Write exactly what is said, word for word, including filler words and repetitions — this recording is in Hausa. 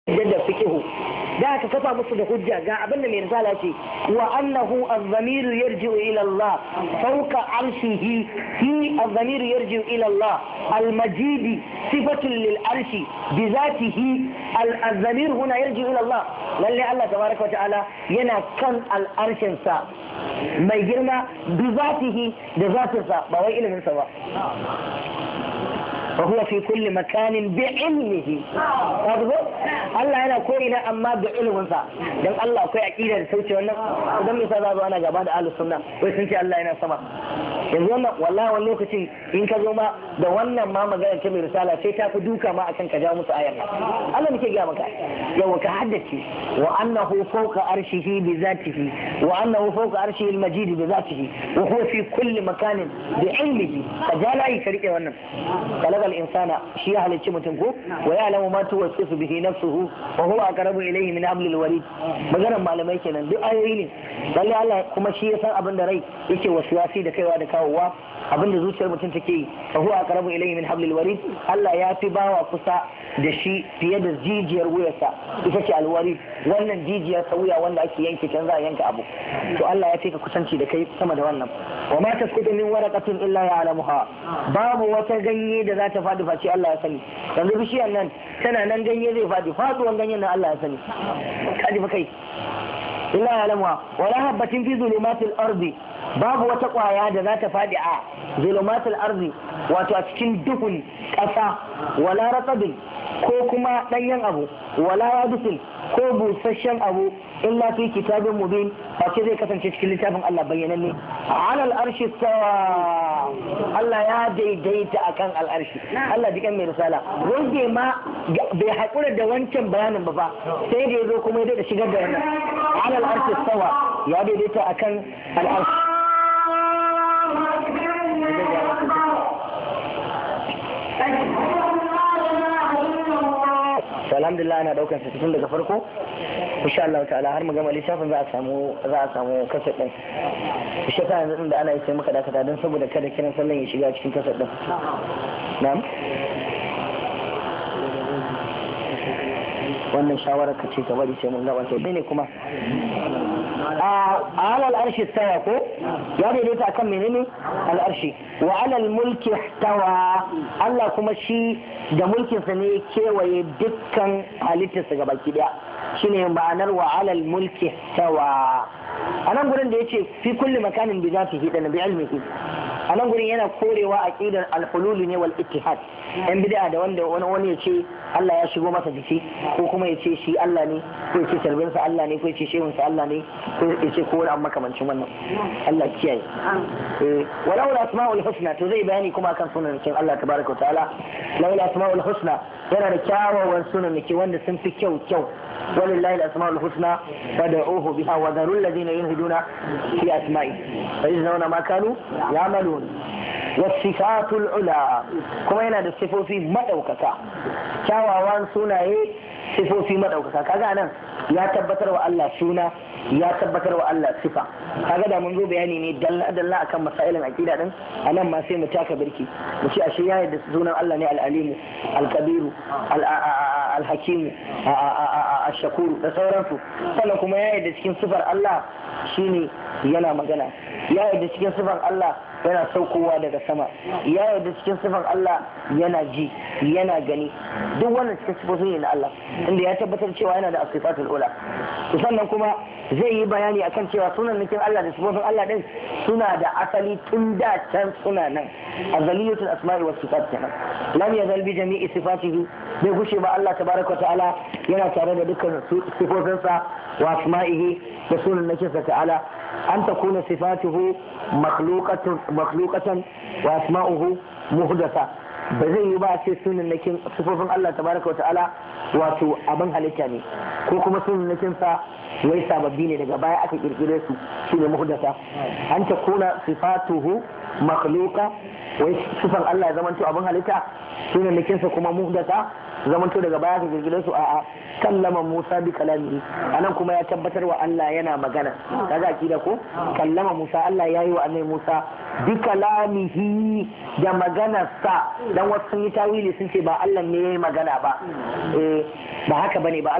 da fiqhu da aka kafa musu da hujja ga abin da mai risala ce wa annahu az-zamiru yarji'u ila Allah fawqa arshihi hi az-zamiru yarji'u ila Allah al-majid sifatun lil arshi bi zatihi al-zamiru huna yarji'u ila Allah lalle Allah tabaraka wa ta'ala yana kan al-arshin sa mai girma bi zatihi da zatinsa ba wai ilimin sa ba وهو في كل مكان بعلمه واضح الله yana koyina amma da ilimin sa dan Allah akwai aqida da sauce wannan idan me yasa za ana gaba da ahlus sunna wai sun ce Allah yana sama yanzu wannan wallahi wani lokacin in ka zo ma da wannan ma magana ta mai risala sai ta fi duka ma akan ka ja musu ayar nan Allah nake ga maka yawa ka haddace wa annahu fawqa arshihi bi zatihi wa annahu fawqa arshihi al-majid bi zatihi wa huwa fi kulli makanin bi ilmihi ka ja layi ka rike wannan kalaga الإنسان شيء أهل الشمتنكو ويعلم ما توسوس به نفسه وهو أقرب إليه من حبل الوريد magana malamai kenan duk ayoyi ne lalle Allah kuma shi ya san abin da rai yake wasuwasi da kaiwa da kawowa abin da zuciyar mutum take yi fa huwa aqrabu ilayhi min hablil warid Allah ya fi bawa kusa da shi fiye da jijiyar wuyarsa ita ce alwarid wannan jijiyar sa wuya wanda ake yanke can za a yanka abu to Allah ya fi ka kusanci da kai sama da wannan wa ma tasqutu min waraqatin illa ya'lamuha babu wata ganye da za ta fadi face Allah ya sani yanzu bishiyar nan tana nan ganye zai fadi faduwan ganyen nan Allah ya sani kaji fa kai illa ya'lamuha wala habatin fi zulumatil ardi babu wata kwaya da za ta faɗi a zulumatul arzi wato a cikin duhun ƙasa wala ratabin ko kuma ɗanyen abu wala yadusin ko busasshen abu illa fi kitabin mubin face zai kasance cikin littafin Allah bayyananne alal arshi sawa Allah ya daidaita akan al'arshi Allah jikan mai risala rage ma bai haƙura da wancan bayanin ba fa sai da ya zo kuma ya da shigar da wannan alal arshi sawa ya daidaita akan al'arshi alhamdulillah ana daukar sa tun daga farko insha Allah ta'ala har mu gama lissafin za a samu za a samu kasar din shi ta yanzu da ana yi sai muka dakata don saboda kada kiran sallan ya shiga cikin kasar din na'am wannan shawara ka ce ka bari sai mun gaba sai ne kuma a alal arshi tawa ko ya daidaita akan menene al arshi wa alal mulki tawa Allah kuma shi da mulkinsa ne kewaye dukkan halittarsa ga baki daya shine ma'anar wa alal mulki tawa a nan gurin da yace fi kulli makanin bi zatihi da bi ilmihi a nan gurin yana korewa aqidar al-hulul ne wal ittihad yan bid'a da wanda wani wani yace Allah ya shigo masa jiki ko kuma yace shi Allah ne ko yace sarbin sa Allah ne ko yace shehun sa Allah ne ko yace ko wani amma makamancin wannan Allah kiyaye eh walau asmaul husna to zai bayani kuma kan sunan Allah tabaraka wa ta'ala laula asmaul husna yana da kyawawan sunan ne wanda sun fi kyau kyau ولله الأسماء الحسنى فادعوه بها وذروا الذين يلحدون في أسمائه فيجزون ما كانوا يعملون والصفات العلى كما ينادى الصفات في مدوكتا كاوان سنة صفات في مدوكتا كذا أنا يا تبتر والله سنة ya tabbatar wa Allah sifa kaga da mun zo bayani ne dalla dalla akan masailan aqida din anan ma sai mu taka birki mu ce ashe ya yadda sunan Allah ne al-alim al-kabir al-hakim al-shakur da sauransu sannan kuma ya yadda cikin sifar Allah shine yana magana ya yadda cikin sifar Allah yana saukowa daga sama ya yadda cikin sifar Allah yana ji yana gani duk wannan cikin sifofin ne na Allah inda ya tabbatar cewa yana da asifatul ula sannan kuma zai yi bayani akan cewa sunan nikin Allah da sifofin Allah din suna da asali tun da can suna nan azaliyatul asma'i was sifat kenan lam yazal bi jami'i sifatihi bai gushe ba Allah tabaraka wa ta'ala yana tare da dukkan sifofinsa wa asma'ihi da sunan nikin sa ta'ala an takuna sifatuhu makhluqatan makhluqatan wa asma'uhu muhdatha ba zai yi ba sai sunan nakin sifofin Allah tabaraka wa ta'ala wato abin halitta ne ko kuma sunan nakin sa wai sababbi ne daga baya aka kirkire su shine muhdasa an ta kuna sifatuhu makhluqa wai sifan Allah ya zamanto abin halitta sunan nakin sa kuma muhdasa zamanto daga baya aka kirkire su a'a kallama Musa bi kalamihi anan kuma ya tabbatar wa Allah yana magana kaga akida ko kallama Musa Allah yayi wa annabi Musa bi kalamihi da magana sa dan wasu sun yi tawili sun ce ba Allah ne yayi magana ba eh ba haka bane ba